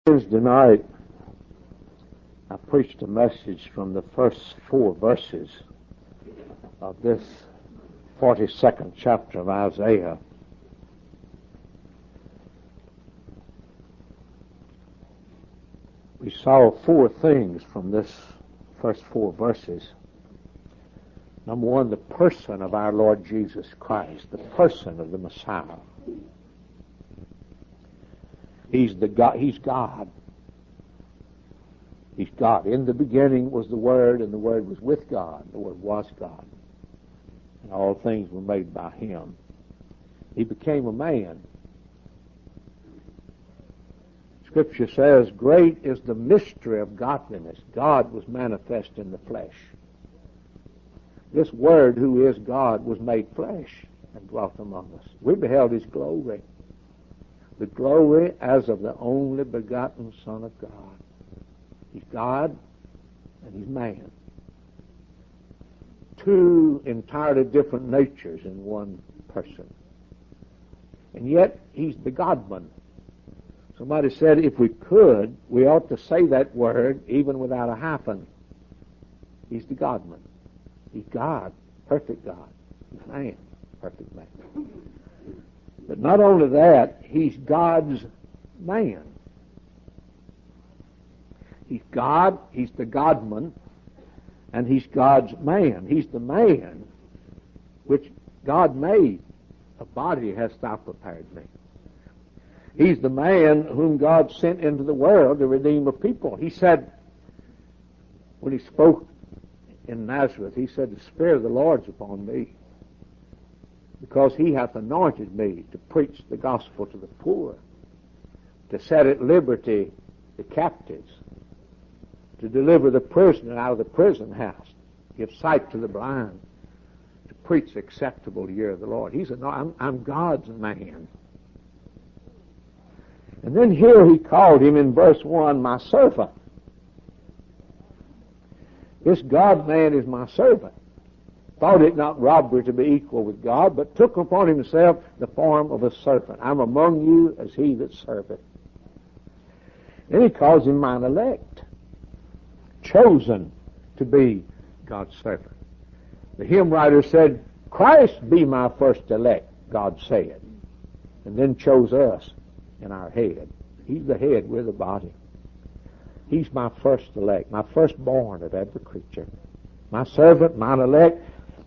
Thursday night, I preached a message from the first 4 verses of this 42nd chapter of Isaiah. We saw 4 things from this first 4 verses. Number 1, the person of our Lord Jesus Christ, the person of the Messiah. He's God. He's God. He's God. In the beginning was the Word, and the Word was with God. The Word was God. And all things were made by Him. He became a man. Scripture says, great is the mystery of godliness. God was manifest in the flesh. This Word, who is God, was made flesh and dwelt among us. We beheld His glory. The glory as of the only begotten Son of God. He's God and He's man. 2 entirely different natures in one person. And yet, He's the God-man. Somebody said if we could, we ought to say that word even without a hyphen. He's the God-man. He's God, perfect God. He's man, perfect man. But not only that, He's God's man. He's God, He's the God-man, and He's God's man. He's the man which God made. A body hast thou prepared me. He's the man whom God sent into the world to redeem a people. He said, when He spoke in Nazareth, He said, the Spirit of the Lord's upon me, because He hath anointed me to preach the gospel to the poor, to set at liberty the captives, to deliver the prisoner out of the prison house, give sight to the blind, to preach the acceptable year of the Lord. He said, no, I'm God's man. And then here He called Him in verse 1, my servant. This God-man is my servant. Thought it not robbery to be equal with God, but took upon Himself the form of a servant. I'm among you as he that serveth. Then He calls Him mine elect, chosen to be God's servant. The hymn writer said, Christ be my first elect, God said, and then chose us in our head. He's the head, we're the body. He's my first elect, my firstborn of every creature. My servant, mine elect,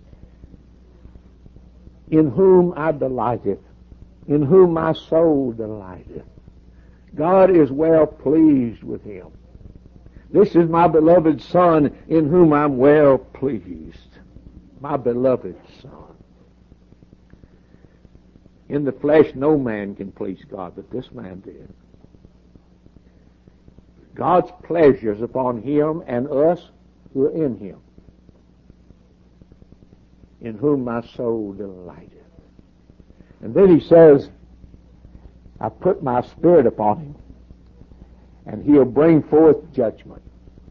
in whom I delighteth, in whom my soul delighteth. God is well pleased with him. This is my beloved Son, in whom I'm well pleased. My beloved Son. In the flesh, no man can please God, but this man did. God's pleasures upon him and us who are in him, in whom my soul delighteth. And then He says, I put my Spirit upon him, and he'll bring forth judgment.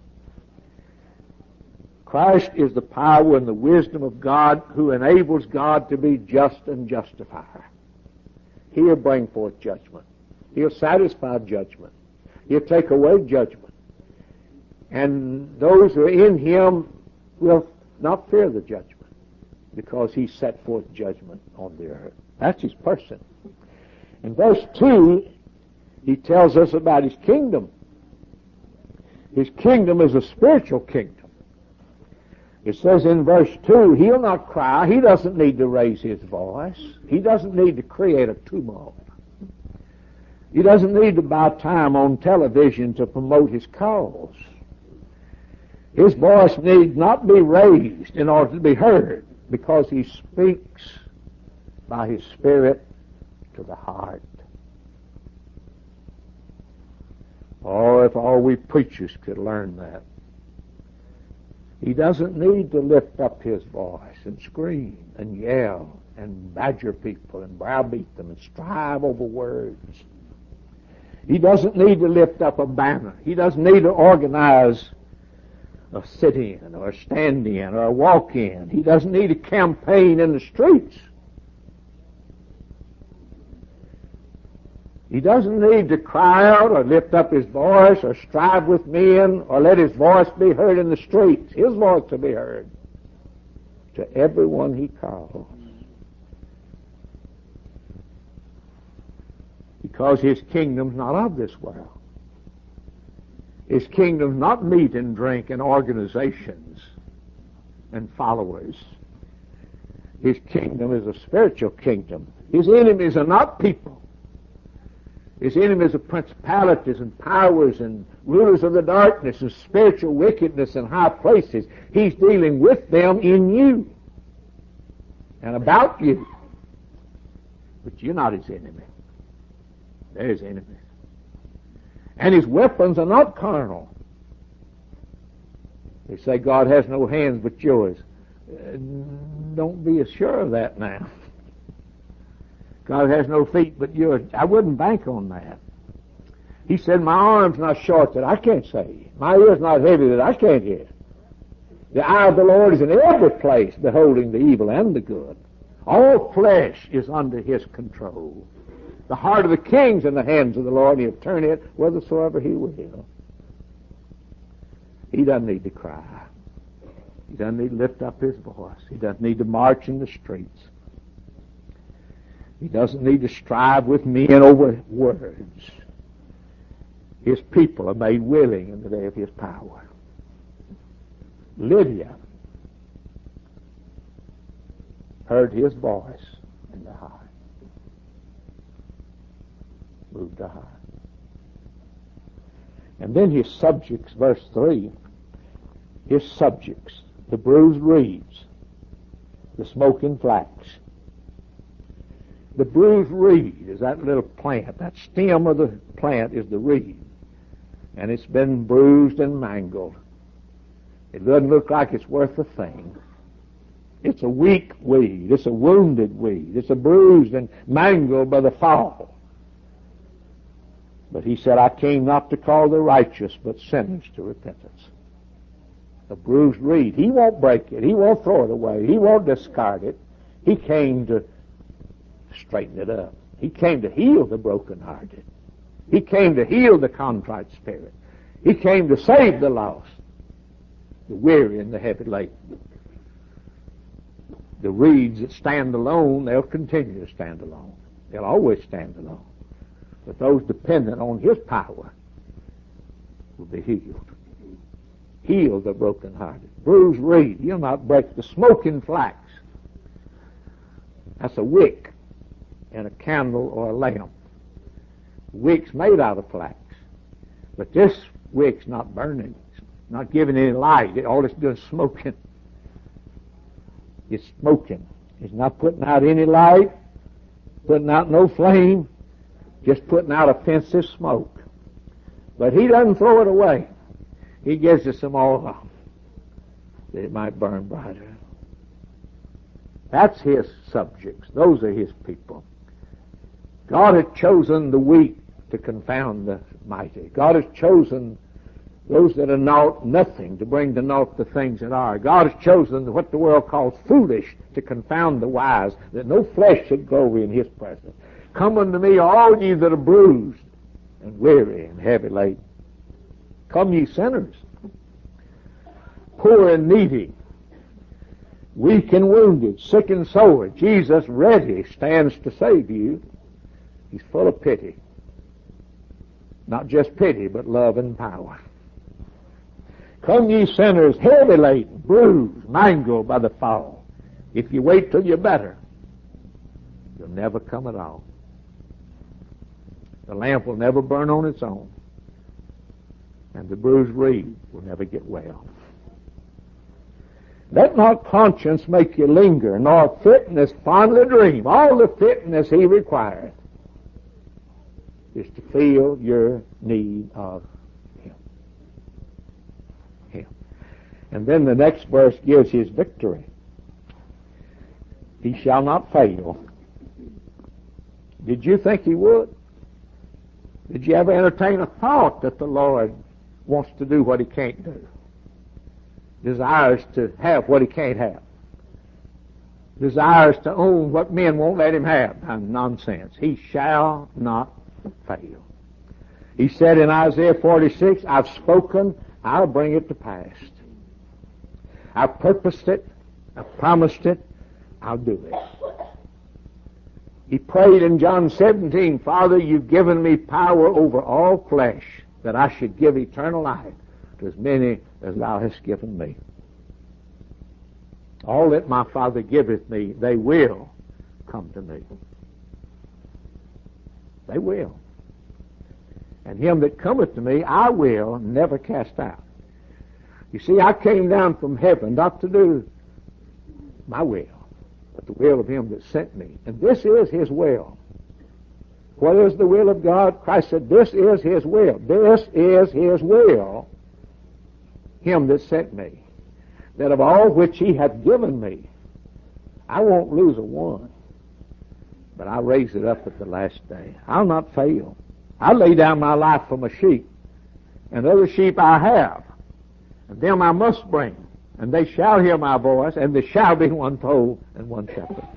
Christ is the power and the wisdom of God who enables God to be just and justifier. He'll bring forth judgment. He'll satisfy judgment. He'll take away judgment. And those who are in Him will not fear the judgment, because He set forth judgment on the earth. That's His person. In verse 2, He tells us about His kingdom. His kingdom is a spiritual kingdom. It says in verse 2, He'll not cry. He doesn't need to raise His voice. He doesn't need to create a tumult. He doesn't need to buy time on television to promote His cause. His voice needs not be raised in order to be heard, because He speaks by His Spirit to the heart. Oh, if all we preachers could learn that. He doesn't need to lift up His voice and scream and yell and badger people and browbeat them and strive over words. He doesn't need to lift up a banner. He doesn't need to organize a sit-in or a stand-in or a walk-in. He doesn't need a campaign in the streets. He doesn't need to cry out or lift up his voice or strive with men or let his voice be heard in the streets. His voice will be heard to everyone he calls. Because his kingdom's not of this world. His kingdom's not meat and drink and organizations and followers. His kingdom is a spiritual kingdom. His enemies are not people. His enemies are principalities and powers and rulers of the darkness and spiritual wickedness in high places. He's dealing with them in you and about you. But you're not his enemy. They're his enemies. And his weapons are not carnal. They say God has no hands but yours. Don't be as sure of that now. God has no feet but yours. I wouldn't bank on that. He said, my arm's not short that I can't save. My ear's not heavy that I can't hear. The eye of the Lord is in every place, beholding the evil and the good. All flesh is under his control. The heart of the king's in the hands of the Lord, and he'll turn it whithersoever he will. He doesn't need to cry. He doesn't need to lift up his voice. He doesn't need to march in the streets. He doesn't need to strive with men over words. His people are made willing in the day of his power. Lydia heard his voice in the heart. Moved to heart. And then his subjects, verse 3, his subjects, the bruised reeds, the smoking flax. The bruised reed is that little plant. That stem of the plant is the reed. And it's been bruised and mangled. It doesn't look like it's worth a thing. It's a weak weed. It's a wounded weed. It's a bruised and mangled by the fall. But he said, I came not to call the righteous, but sinners to repentance. A bruised reed. He won't break it. He won't throw it away. He won't discard it. He came to straighten it up. He came to heal the brokenhearted. He came to heal the contrite spirit. He came to save the lost, the weary and the heavy laden. The reeds that stand alone, they'll continue to stand alone. They'll always stand alone. But those dependent on his power will be healed. Heal the brokenhearted. Bruised reed, he'll not break. The smoking flax, that's a wick in a candle or a lamp. The wick's made out of flax. But this wick's not burning. It's not giving any light. All it's doing is smoking. It's smoking. It's not putting out any light, putting out no flame, just putting out offensive smoke. But he doesn't throw it away. He gives it some oil that it might burn brighter. That's his subjects. Those are his people. God had chosen the weak to confound the mighty. God has chosen those that are naught, nothing, to bring to naught the things that are. God has chosen what the world calls foolish to confound the wise, that no flesh should glory in his presence. Come unto me, all ye that are bruised and weary and heavy laden. Come ye sinners, poor and needy, weak and wounded, sick and sore. Jesus ready stands to save you. He's full of pity. Not just pity, but love and power. Come ye sinners, heavy laden, bruised, mangled by the fall. If you wait till you're better, you'll never come at all. The lamp will never burn on its own, and the bruised reed will never get well. Let not conscience make you linger, nor fitness fondly dream. All the fitness he requireth is to feel your need of him. And then the next verse gives his victory. He shall not fail. Did you think he would? Did you ever entertain a thought that the Lord wants to do what he can't do? Desires to have what he can't have? Desires to own what men won't let him have? Nonsense. He shall not fail. He said in Isaiah 46, I've spoken, I'll bring it to pass. I've purposed it, I've promised it, I'll do it. He prayed in John 17, Father, you've given me power over all flesh, that I should give eternal life to as many as thou hast given me. All that my Father giveth me, they will come to me. They will. And him that cometh to me, I will never cast out. You see, I came down from heaven not to do my will, but the will of him that sent me. And this is his will. What is the will of God? Christ said, this is his will. This is his will, him that sent me, that of all which he hath given me, I won't lose a one, but I'll raise it up at the last day. I'll not fail. I lay down my life for my sheep, and other sheep I have, and them I must bring, and they shall hear my voice, and there shall be one fold and one shepherd.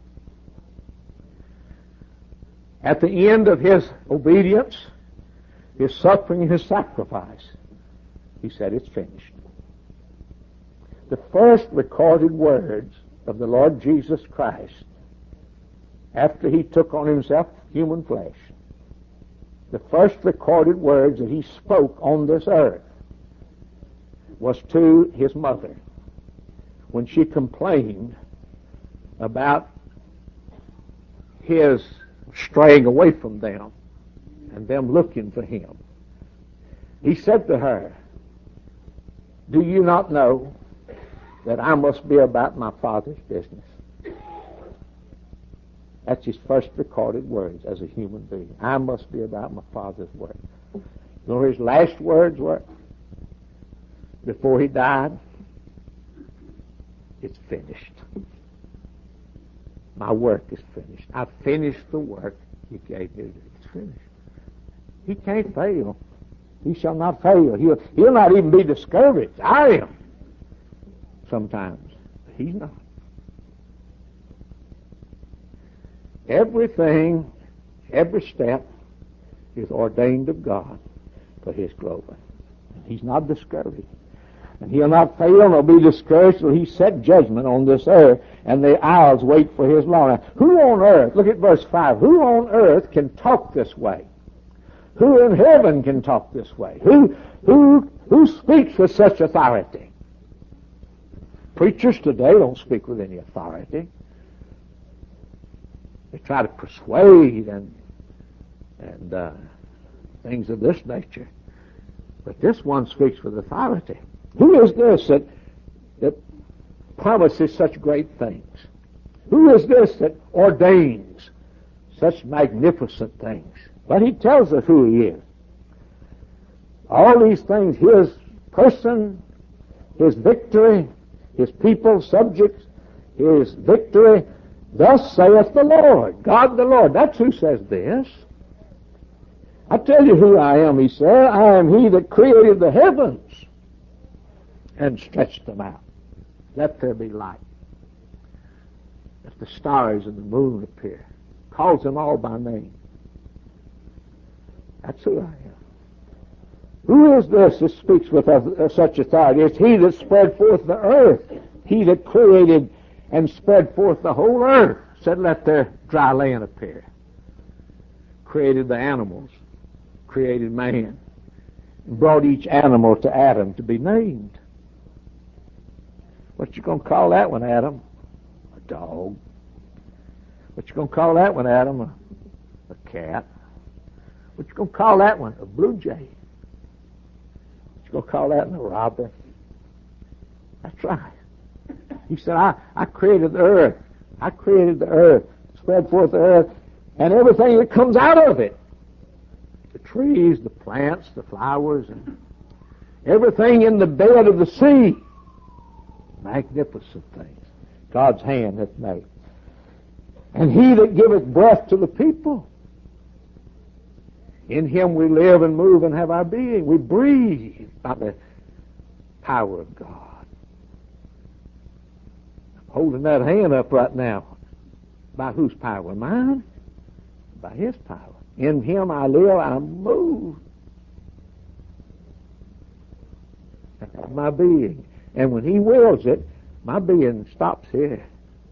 At the end of his obedience, his suffering, and his sacrifice, he said, it's finished. The first recorded words of the Lord Jesus Christ, after he took on himself human flesh, the first recorded words that he spoke on this earth was to his mother when she complained about his straying away from them and them looking for him. He said to her, do you not know that I must be about my Father's business? That's his first recorded words as a human being. I must be about my Father's work. You know what his last words were before he died? It's finished. My work is finished. I've finished the work you gave me to do. It's finished. He can't fail. He shall not fail. He'll not even be discouraged. I am sometimes. But he's not. Everything, every step is ordained of God for his glory. He's not discouraged. And he'll not fail nor be discouraged till he set judgment on this earth, and the isles wait for his law. Now, who on earth, look at verse 5, who on earth can talk this way? Who in heaven can talk this way? Who speaks with such authority? Preachers today don't speak with any authority. They try to persuade and things of this nature. But this one speaks with authority. Who is this that promises such great things? Who is this that ordains such magnificent things? But he tells us who he is. All these things, his person, his victory, his people, subjects, his victory, thus saith the Lord, God the Lord. That's who says this. I tell you who I am, he said. I am he that created the heavens and stretched them out. Let there be light. Let the stars and the moon appear. Calls them all by name. That's who I am. Who is this that speaks with such authority? It's he that spread forth the earth. He that created and spread forth the whole earth. Said, let there dry land appear. Created the animals. Created man. And brought each animal to Adam to be named. What you going to call that one, Adam? A dog. What you going to call that one, Adam? A cat. What you going to call that one? A blue jay. What you going to call that one? A robber. That's right. He said, I created the earth. I created the earth, spread forth the earth, and everything that comes out of it. The trees, the plants, the flowers, and everything in the bed of the sea. Magnificent things God's hand hath made. And he that giveth breath to the people. In him we live and move and have our being. We breathe by the power of God. I'm holding that hand up right now. By whose power? Mine? By his power. In Him I live, I move. That's my being. And when He wills it, my being stops here.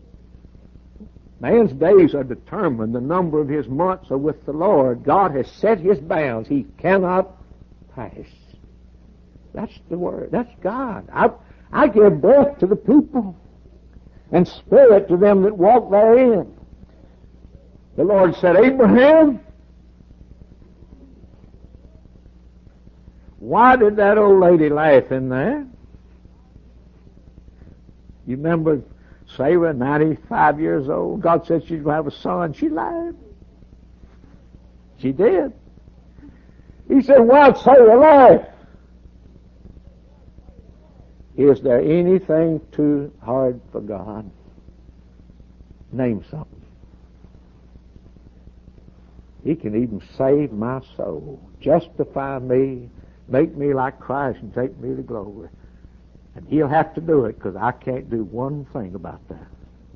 Man's days are determined. The number of his months are with the Lord. God has set His bounds. He cannot pass. That's the Word. That's God. I give breath to the people and spirit to them that walk therein. The Lord said, Abraham, why did that old lady laugh in there? You remember Sarah, 95 years old? God said she's going to have a son. She laughed. She did. He said, why'd Sarah laugh? Is there anything too hard for God? Name something. He can even save my soul, justify me, make me like Christ, and take me to glory. And He'll have to do it, because I can't do one thing about that.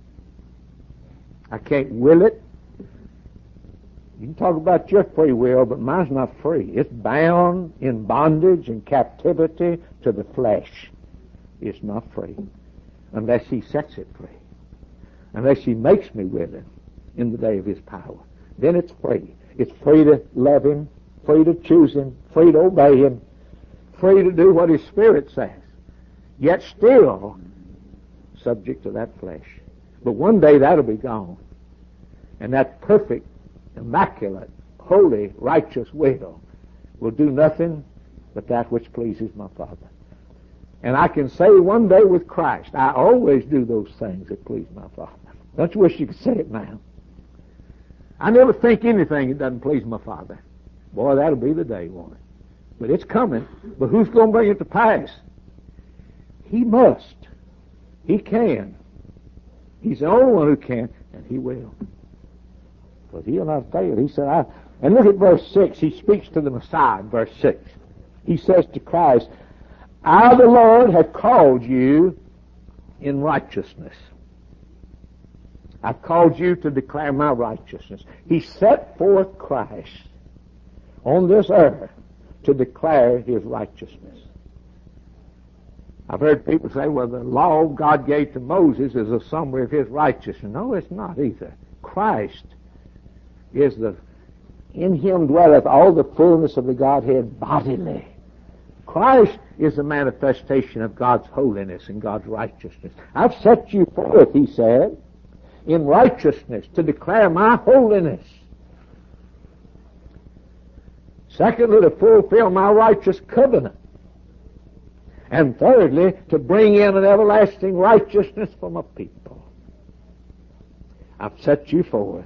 I can't will it. You can talk about your free will, but mine's not free. It's bound in bondage and captivity to the flesh. It's not free unless He sets it free, unless He makes me with it in the day of His power. Then it's free. It's free to love Him, free to choose Him, free to obey Him, free to do what His Spirit says, yet still subject to that flesh. But one day that'll be gone, and that perfect, immaculate, holy, righteous will do nothing but that which pleases my Father. And I can say one day with Christ, I always do those things that please my Father. Don't you wish you could say it now? I never think anything that doesn't please my Father. Boy, that'll be the day, won't it? But it's coming. But who's going to bring it to pass? He must. He can. He's the only one who can, and He will. But He'll not fail. He said, and look at verse 6. He speaks to the Messiah in verse 6. He says to Christ, I, the Lord, have called you in righteousness. I've called you to declare my righteousness. He set forth Christ on this earth to declare His righteousness. I've heard people say, well, the law God gave to Moses is a summary of His righteousness. No, it's not either. Christ is in Him dwelleth all the fullness of the Godhead bodily. Christ is the manifestation of God's holiness and God's righteousness. I've set you forth, He said, in righteousness to declare my holiness. Secondly, to fulfill my righteous covenant. And thirdly, to bring in an everlasting righteousness for my people. I've set you forth.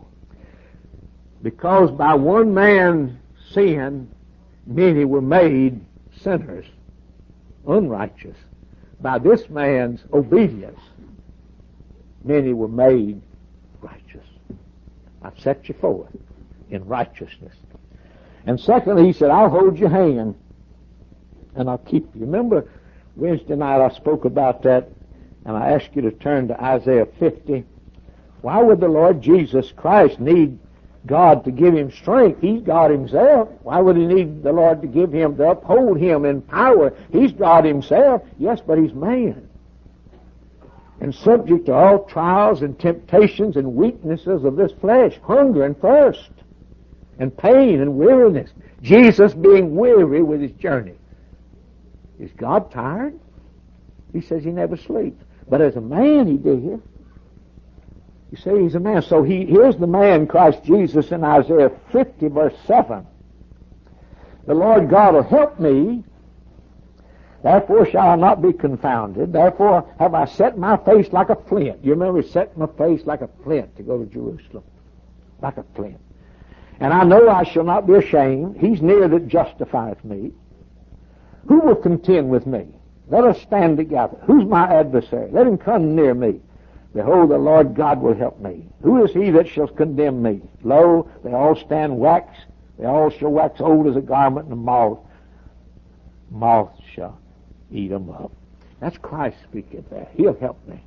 Because by one man's sin, many were made sinners, unrighteous. By this man's obedience, many were made righteous. I've set you forth in righteousness. And secondly, He said, I'll hold your hand and I'll keep you. Remember Wednesday night I spoke about that, and I asked you to turn to Isaiah 50. Why would the Lord Jesus Christ need God to give Him strength? He's God Himself. Why would He need the Lord to give Him, to uphold Him in power? He's God Himself. Yes, but He's man, and subject to all trials and temptations and weaknesses of this flesh, hunger and thirst, and pain and weariness. Jesus being weary with His journey. Is God tired? He says He never sleeps. But as a man, He did. You see, He's a man. So here's the man, Christ Jesus, in Isaiah 50, verse 7. The Lord God will help me, therefore shall I not be confounded. Therefore have I set my face like a flint. You remember setting my face like a flint to go to Jerusalem. Like a flint. And I know I shall not be ashamed. He's near that justifieth me. Who will contend with me? Let us stand together. Who's my adversary? Let him come near me. Behold, the Lord God will help me. Who is he that shall condemn me? Lo, they all stand wax. They all shall wax old as a garment, and moth shall eat them up. That's Christ speaking there. He'll help me.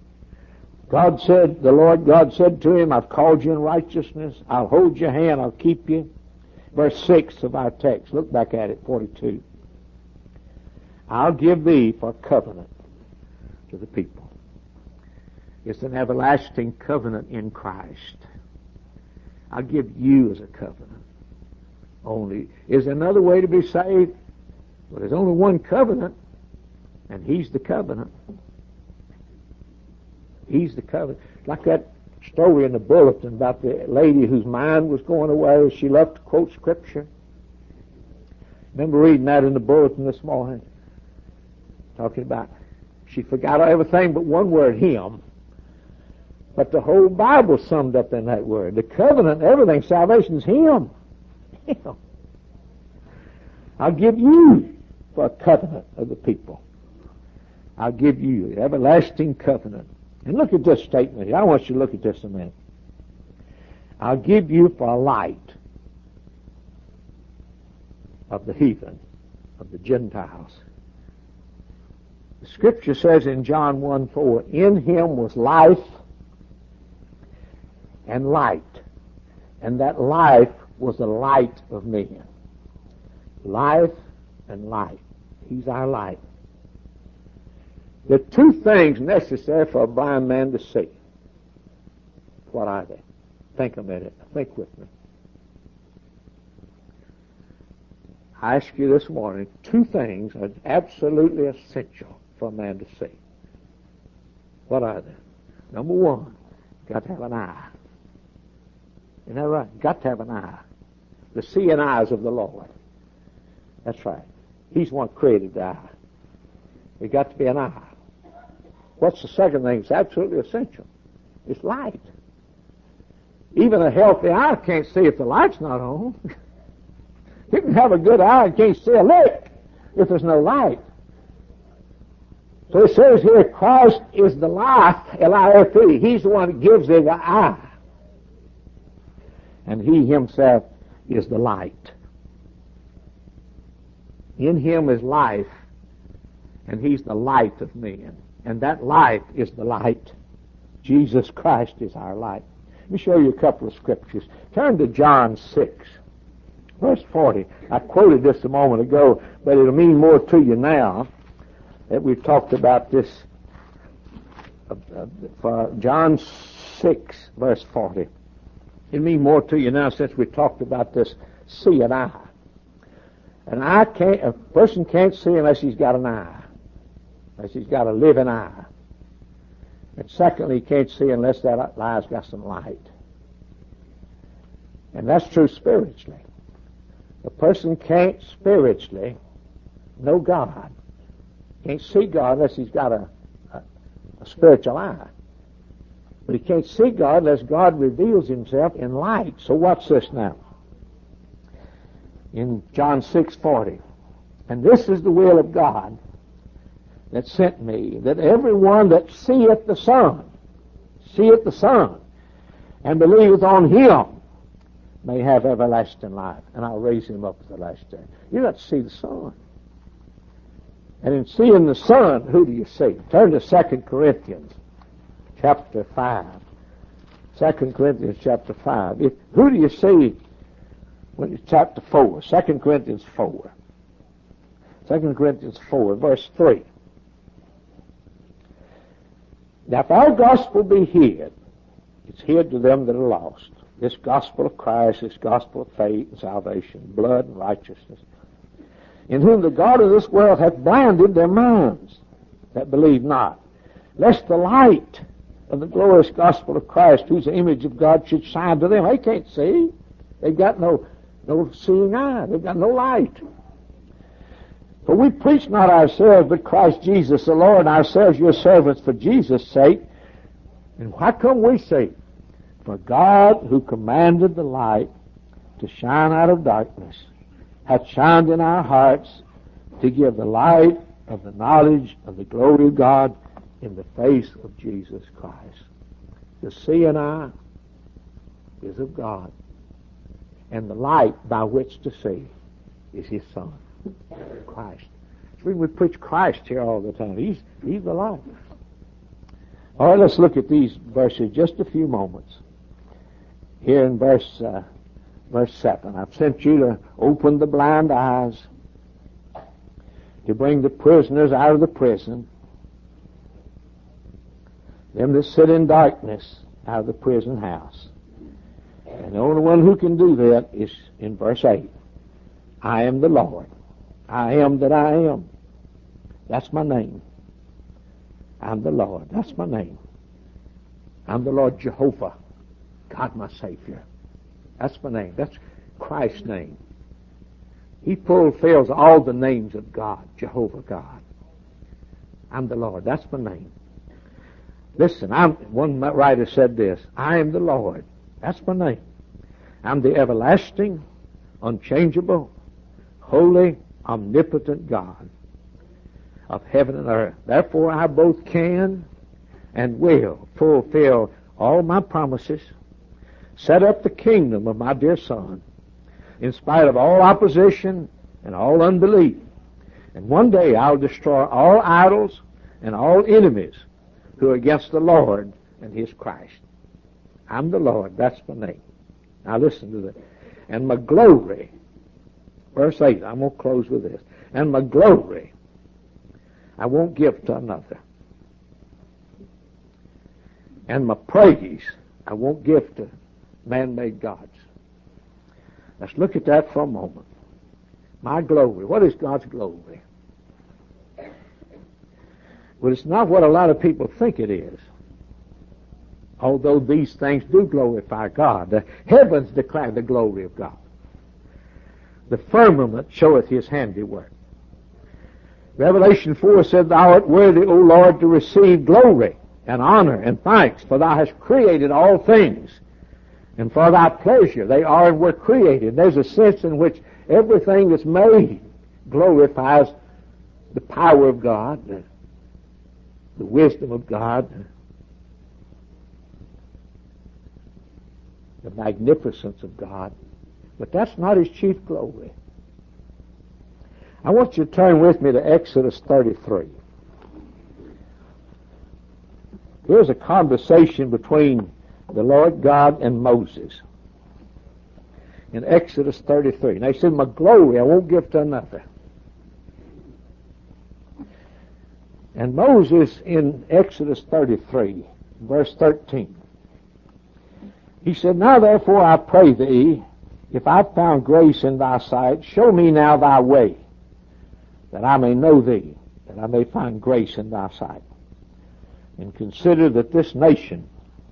God said, the Lord God said to him, I've called you in righteousness. I'll hold your hand. I'll keep you. Verse 6 of our text. Look back at it, 42. I'll give thee for covenant to the people. It's an everlasting covenant in Christ. I'll give you as a covenant. Only, is there another way to be saved? Well, there's only one covenant, and He's the covenant. He's the covenant. Like that story in the bulletin about the lady whose mind was going away. She loved to quote Scripture. Remember reading that in the bulletin this morning? Talking about she forgot everything but one word, Him. But the whole Bible summed up in that word. The covenant, everything, salvation is Him. Him. I'll give you for a covenant of the people. I'll give you the everlasting covenant. And look at this statement here. I want you to look at this a minute. I'll give you for a light of the heathen, of the Gentiles. The Scripture says in John 1:4, in Him was life and light, and that life was the light of men. Life and light. He's our light. There are two things necessary for a blind man to see. What are they? Think a minute. Think with me. I ask you this morning, two things are absolutely essential for a man to see. What are they? Number one, got to have an eye. Isn't that right? Got to have an eye. The seeing eyes of the Lord. That's right. He's the one who created the eye. There's got to be an eye. What's the second thing? It's absolutely essential. It's light. Even a healthy eye can't see if the light's not on. You can have a good eye and can't see a lick if there's no light. So it says here, Christ is the life, L-I-F-E. He's the one that gives thee the eye. And He Himself is the light. In Him is life, and He's the light of men. And that light is the light. Jesus Christ is our light. Let me show you a couple of scriptures. Turn to John 6, verse 40. I quoted this a moment ago, but it'll mean more to you now that we've talked about this. For John 6, verse 40. It'll mean more to you now since we talked about this seeing eye. A person can't see unless he's got an eye. Unless he's got a living eye. And secondly, he can't see unless that eye's got some light. And that's true spiritually. A person can't spiritually know God. Can't see God unless he's got a spiritual eye. But he can't see God unless God reveals Himself in light. So watch this now. In John 6:40, and this is the will of God that sent me, that everyone that seeth the Son, and believeth on Him, may have everlasting life, and I'll raise him up at the last day. You got to see the Son. And in seeing the Son, who do you see? Turn to 2 Corinthians chapter 5. 2 Corinthians chapter 5. Who do you see when it's chapter 4? 2 Corinthians 4. 2 Corinthians 4, verse 3. Now, if our gospel be hid, it's hid to them that are lost. This gospel of Christ, this gospel of faith and salvation, blood and righteousness, in whom the God of this world hath blinded their minds that believe not, lest the light of the glorious gospel of Christ, whose image of God, should shine to them. They can't see. They've got no seeing eye. They've got no light. For we preach not ourselves, but Christ Jesus the Lord, and ourselves your servants for Jesus' sake. And why come we see? For God, who commanded the light to shine out of darkness, hath shined in our hearts to give the light of the knowledge of the glory of God in the face of Jesus Christ. The seeing eye is of God, and the light by which to see is His Son, Christ. We preach Christ here all the time. He's the light. All right, let's look at these verses just a few moments. Here in verse Verse 7, I've sent you to open the blind eyes, to bring the prisoners out of the prison, them that sit in darkness out of the prison house. And the only one who can do that is in verse 8. I am the Lord. I am that I am. That's my name. I'm the Lord. That's my name. I'm the Lord Jehovah, God my Savior. That's my name. That's Christ's name. He fulfills all the names of God, Jehovah God. I'm the Lord. That's my name. Listen, one writer said this, I am the Lord. That's my name. I'm the everlasting, unchangeable, holy, omnipotent God of heaven and earth. Therefore I both can and will fulfill all my promises, set up the kingdom of my dear Son, in spite of all opposition and all unbelief. And one day I'll destroy all idols and all enemies who are against the Lord and His Christ. I'm the Lord. That's my name. Now listen to this. And my glory, verse 8, I'm going to close with this. And my glory I won't give to another. And my praise I won't give to man-made gods. Let's look at that for a moment. My glory. What is God's glory? Well, it's not what a lot of people think it is. Although these things do glorify God. The heavens declare the glory of God. The firmament showeth His handiwork. Revelation 4 said, Thou art worthy, O Lord, to receive glory and honor and thanks, for Thou hast created all things. And for Thy pleasure they are and were created. There's a sense in which everything that's made glorifies the power of God, the wisdom of God, the magnificence of God. But that's not His chief glory. I want you to turn with me to Exodus 33. Here's a conversation between the Lord God and Moses in Exodus 33. Now he said, my glory I won't give to another. And Moses in Exodus 33, verse 13, he said, Now therefore I pray thee, if I've found grace in thy sight, show me now thy way, that I may know thee, that I may find grace in thy sight. And consider that this nation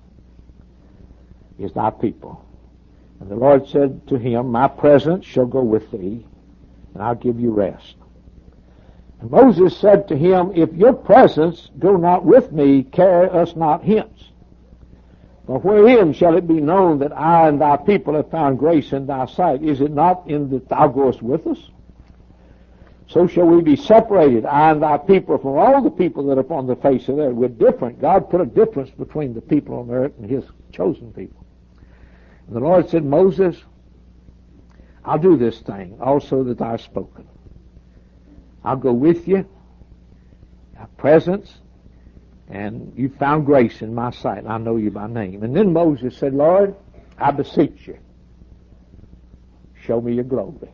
is thy people. And the Lord said to him, My presence shall go with thee, and I'll give you rest. And Moses said to him, If your presence go not with me, carry us not hence. For wherein shall it be known that I and thy people have found grace in thy sight? Is it not in that thou goest with us? So shall we be separated, I and thy people, from all the people that are upon the face of the earth. We're different. God put a difference between the people on the earth and His chosen people. And the Lord said, Moses, I'll do this thing also that thou hast spoken. I'll go with you, thy presence, and you found grace in my sight, and I know you by name. And then Moses said, Lord, I beseech you, show me your glory.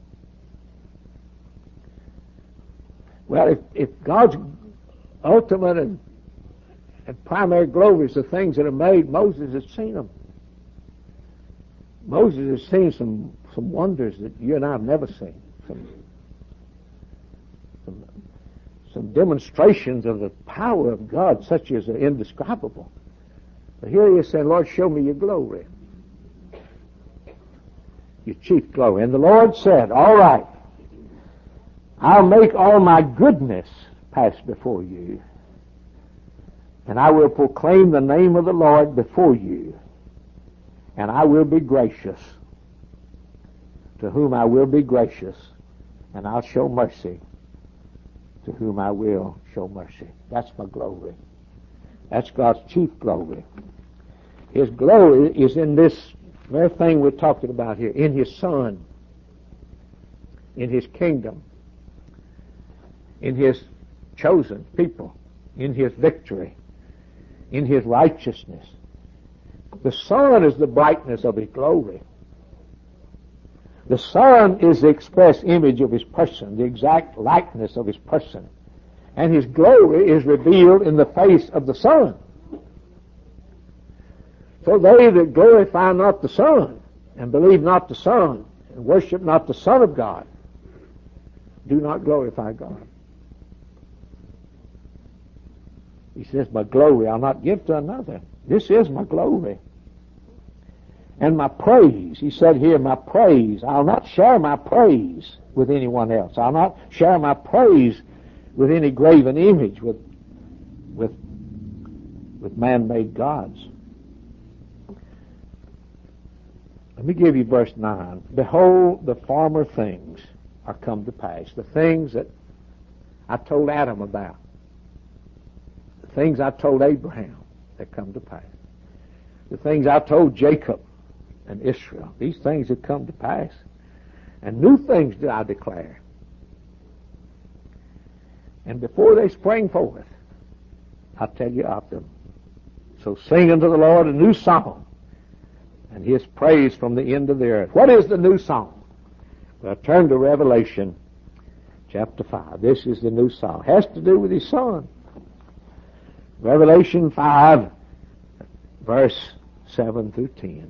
Well, if God's ultimate and primary glory is the things that are made, Moses has seen them. Moses has seen some wonders that you and I have never seen. Some demonstrations of the power of God such as are indescribable. But here he is saying, Lord, show me your glory. Your chief glory. And the Lord said, all right, I'll make all my goodness pass before you, and I will proclaim the name of the Lord before you, and I will be gracious to whom I will be gracious, and I'll show mercy to whom I will show mercy. That's my glory. That's God's chief glory. His glory is in this very thing we're talking about here, in His Son, in His kingdom, in His chosen people, in His victory, in His righteousness. The sun is the brightness of His glory. The Son is the express image of His person, the exact likeness of His person. And His glory is revealed in the face of the Son. So they that glorify not the Son, and believe not the Son, and worship not the Son of God, do not glorify God. He says, my glory I'll not give to another. This is my glory. And my praise, he said here, my praise, I'll not share my praise with anyone else. I'll not share my praise with any graven image, with man-made gods. Let me give you verse 9. Behold, the former things are come to pass. The things that I told Adam about. The things I told Abraham that come to pass. The things I told Jacob and Israel. These things have come to pass. And new things do I declare. And before they spring forth, I'll tell you of them. So sing unto the Lord a new song, and His praise from the end of the earth. What is the new song? Well, turn to Revelation chapter 5. This is the new song. It has to do with His Son. Revelation 5, verse 7 through 10.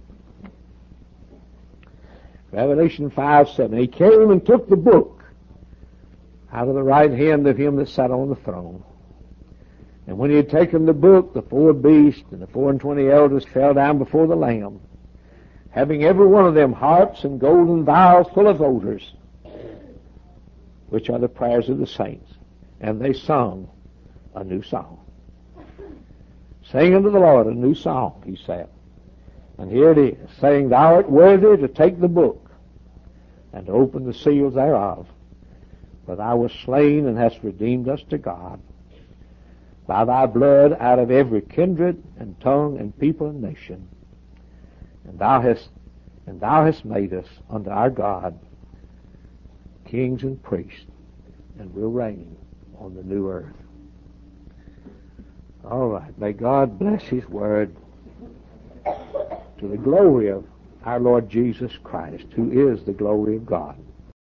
Revelation 5:7. He came and took the book out of the right hand of Him that sat on the throne. And when He had taken the book, the four beasts and the 24 elders fell down before the Lamb, having every one of them harps and golden vials full of odors, which are the prayers of the saints. And they sung a new song. Sing unto the Lord a new song, He said. And here it is, saying, Thou art worthy to take the book and to open the seals thereof. For Thou wast slain and hast redeemed us to God by Thy blood out of every kindred and tongue and people and nation. And Thou hast made us unto our God kings and priests, and will reign on the new earth. All right. May God bless His word to the glory of our Lord Jesus Christ, who is the glory of God.